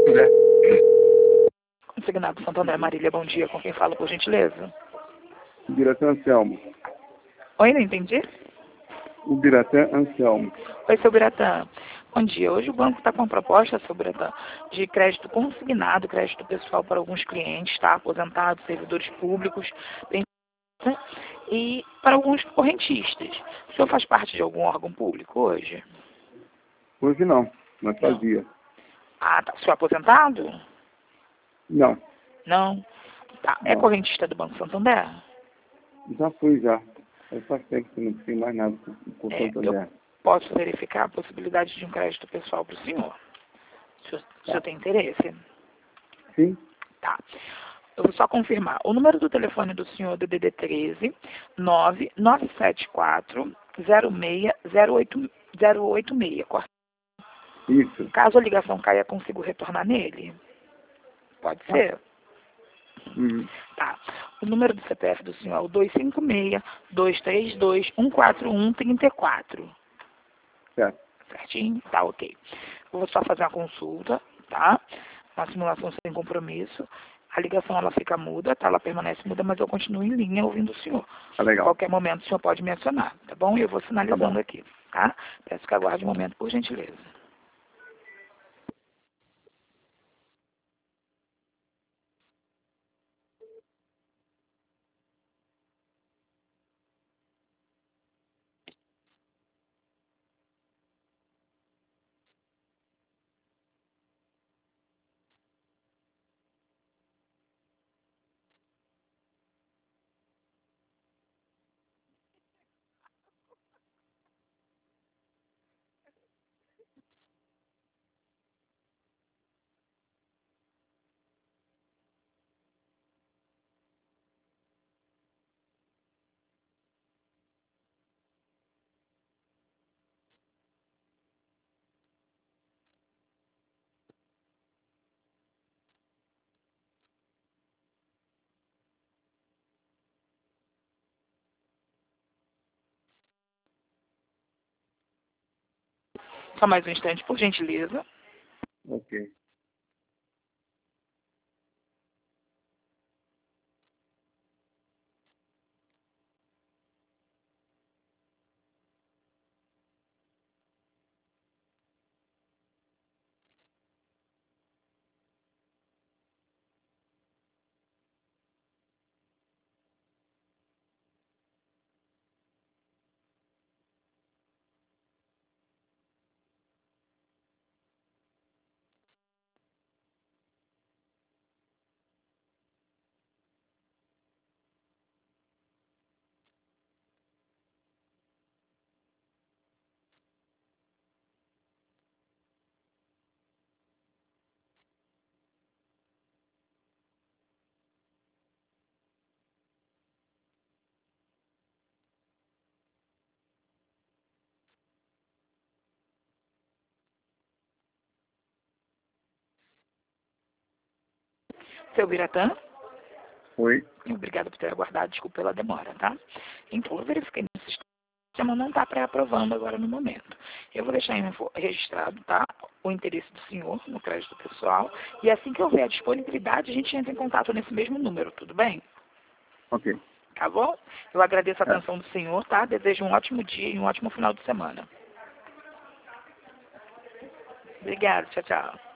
Né? Consignado Santo André Marília, bom dia. Com quem fala, por gentileza? Biratã Anselmo. Oi, não entendi? O Biratã Anselmo. Oi, seu Biratã. Bom dia. Hoje o banco está com uma proposta, seu Biratã, de crédito consignado, crédito pessoal para alguns clientes, tá? Aposentados, servidores públicos, e para alguns correntistas. O senhor faz parte de algum órgão público hoje? Hoje não, mas Não. fazia. Ah, tá. O senhor é aposentado? Não, Não. Tá. É não. correntista do Banco Santander? Já fui já. Faz tempo que não tem mais nada com o Eu Santander. posso verificar a possibilidade de um crédito pessoal para o senhor. O senhor tem interesse? Sim? Tá. Eu vou só confirmar. O número do telefone do senhor é DDD 13 9974 06086, correto? Isso. Caso a ligação caia, consigo retornar nele? Pode Ah. ser? Uhum. Tá. O número do CPF do senhor é o 256-232-141-34. Certo. Certinho? Tá, ok. Eu vou só fazer uma consulta, tá? Uma simulação sem compromisso. A ligação, ela fica muda, tá? Ela permanece muda, mas eu continuo em linha ouvindo o senhor. Tá A legal. qualquer momento o senhor pode me acionar, tá bom? E eu vou Tá sinalizando bom. aqui, tá? Peço que aguarde um momento, por gentileza. Só mais um instante, por gentileza. Ok. Seu Biratã? Oi. Obrigada por ter aguardado, desculpa pela demora, tá? Então, eu verifiquei no sistema, não está pré-aprovando agora no momento. Eu vou deixar registrado, tá? O interesse do senhor no crédito pessoal. E assim que houver a disponibilidade, a gente entra em contato nesse mesmo número, tudo bem? Ok. Tá bom? Eu agradeço a É. atenção do senhor, tá? Desejo um ótimo dia e um ótimo final de semana. Obrigada, tchau, tchau.